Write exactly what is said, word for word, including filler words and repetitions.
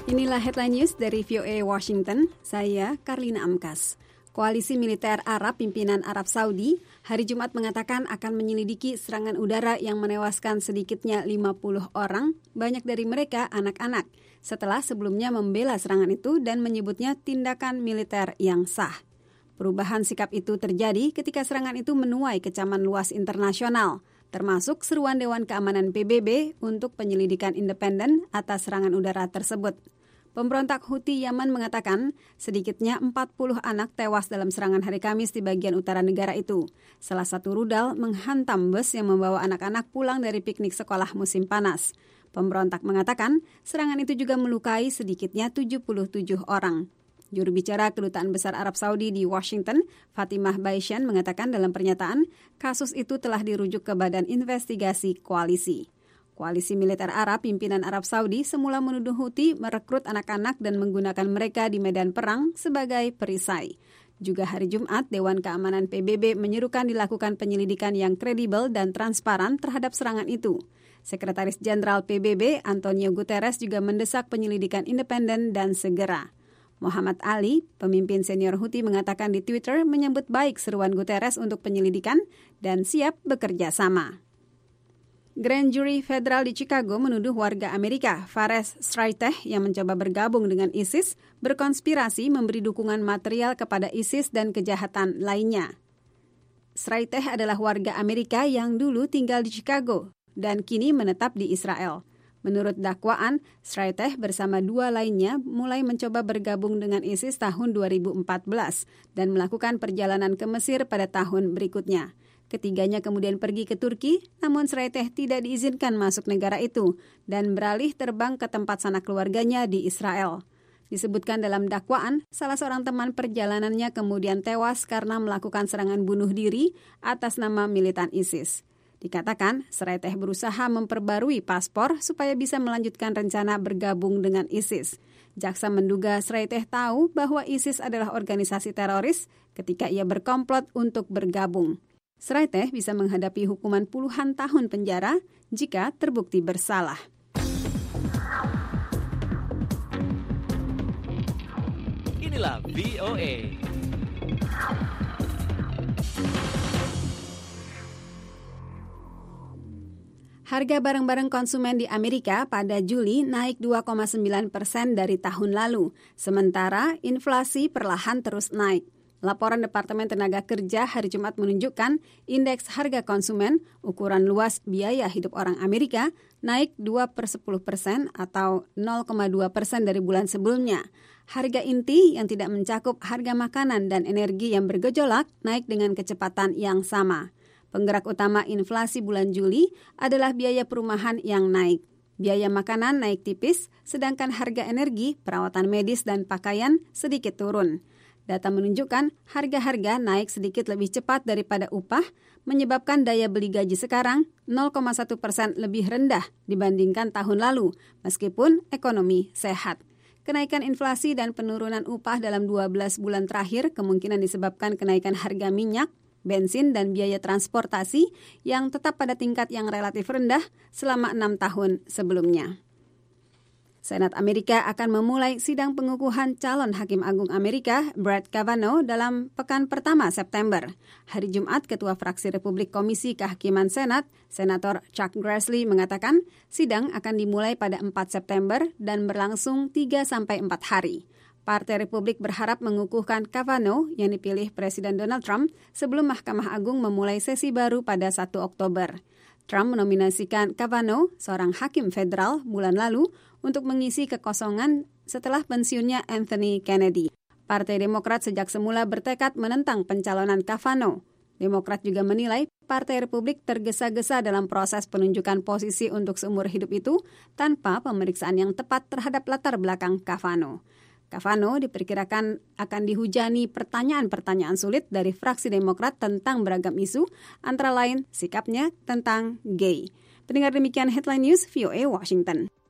Inilah headline news dari V O A Washington, saya Karlina Amkas. Koalisi militer Arab pimpinan Arab Saudi hari Jumat mengatakan akan menyelidiki serangan udara yang menewaskan sedikitnya lima puluh orang, banyak dari mereka anak-anak, setelah sebelumnya membela serangan itu dan menyebutnya tindakan militer yang sah. Perubahan sikap itu terjadi ketika serangan itu menuai kecaman luas internasional, termasuk seruan Dewan Keamanan P B B untuk penyelidikan independen atas serangan udara tersebut. Pemberontak Houthi Yaman mengatakan sedikitnya empat puluh anak tewas dalam serangan hari Kamis di bagian utara negara itu. Salah satu rudal menghantam bus yang membawa anak-anak pulang dari piknik sekolah musim panas. Pemberontak mengatakan serangan itu juga melukai sedikitnya tujuh puluh tujuh orang. Juru bicara Kedutaan Besar Arab Saudi di Washington, Fatimah Baishan, mengatakan dalam pernyataan, kasus itu telah dirujuk ke Badan Investigasi Koalisi. Koalisi militer Arab pimpinan Arab Saudi semula menuduh Houthi merekrut anak-anak dan menggunakan mereka di medan perang sebagai perisai. Juga hari Jumat, Dewan Keamanan P B B menyerukan dilakukan penyelidikan yang kredibel dan transparan terhadap serangan itu. Sekretaris Jenderal P B B, Antonio Guterres, juga mendesak penyelidikan independen dan segera. Muhammad Ali, pemimpin senior Houthi, mengatakan di Twitter menyambut baik seruan Guterres untuk penyelidikan dan siap bekerja sama. Grand Jury Federal di Chicago menuduh warga Amerika, Fares Sraiteh, yang mencoba bergabung dengan ISIS, berkonspirasi memberi dukungan material kepada ISIS dan kejahatan lainnya. Sraiteh adalah warga Amerika yang dulu tinggal di Chicago dan kini menetap di Israel. Menurut dakwaan, Sraiteh bersama dua lainnya mulai mencoba bergabung dengan ISIS tahun dua ribu empat belas dan melakukan perjalanan ke Mesir pada tahun berikutnya. Ketiganya kemudian pergi ke Turki, namun Sraiteh tidak diizinkan masuk negara itu dan beralih terbang ke tempat sanak keluarganya di Israel. Disebutkan dalam dakwaan, salah seorang teman perjalanannya kemudian tewas karena melakukan serangan bunuh diri atas nama militan ISIS. Dikatakan, Sraiteh berusaha memperbarui paspor supaya bisa melanjutkan rencana bergabung dengan ISIS. Jaksa menduga Sraiteh tahu bahwa ISIS adalah organisasi teroris ketika ia berkomplot untuk bergabung. Sraiteh bisa menghadapi hukuman puluhan tahun penjara jika terbukti bersalah. Inilah V O A. Harga barang-barang konsumen di Amerika pada Juli naik dua koma sembilan persen dari tahun lalu, sementara inflasi perlahan terus naik. Laporan Departemen Tenaga Kerja hari Jumat menunjukkan indeks harga konsumen, ukuran luas biaya hidup orang Amerika, naik dua per sepuluh persen atau nol koma dua persen dari bulan sebelumnya. Harga inti yang tidak mencakup harga makanan dan energi yang bergejolak naik dengan kecepatan yang sama. Penggerak utama inflasi bulan Juli adalah biaya perumahan yang naik. Biaya makanan naik tipis, sedangkan harga energi, perawatan medis, dan pakaian sedikit turun. Data menunjukkan harga-harga naik sedikit lebih cepat daripada upah, menyebabkan daya beli gaji sekarang nol koma satu persen lebih rendah dibandingkan tahun lalu, meskipun ekonomi sehat. Kenaikan inflasi dan penurunan upah dalam dua belas bulan terakhir kemungkinan disebabkan kenaikan harga minyak, bensin, dan biaya transportasi yang tetap pada tingkat yang relatif rendah selama enam tahun sebelumnya. Senat Amerika akan memulai sidang pengukuhan calon Hakim Agung Amerika, Brett Kavanaugh, dalam pekan pertama September. Hari Jumat, Ketua Fraksi Republik Komisi Kehakiman Senat, Senator Chuck Grassley, mengatakan sidang akan dimulai pada empat September dan berlangsung tiga sampai empat hari. Partai Republik berharap mengukuhkan Kavanaugh yang dipilih Presiden Donald Trump sebelum Mahkamah Agung memulai sesi baru pada satu Oktober. Trump menominasikan Kavanaugh, seorang hakim federal, bulan lalu untuk mengisi kekosongan setelah pensiunnya Anthony Kennedy. Partai Demokrat sejak semula bertekad menentang pencalonan Kavanaugh. Demokrat juga menilai Partai Republik tergesa-gesa dalam proses penunjukan posisi untuk seumur hidup itu tanpa pemeriksaan yang tepat terhadap latar belakang Kavanaugh. Kavanaugh diperkirakan akan dihujani pertanyaan-pertanyaan sulit dari fraksi Demokrat tentang beragam isu, antara lain sikapnya tentang gay. Pendengar, demikian Headline News V O A Washington.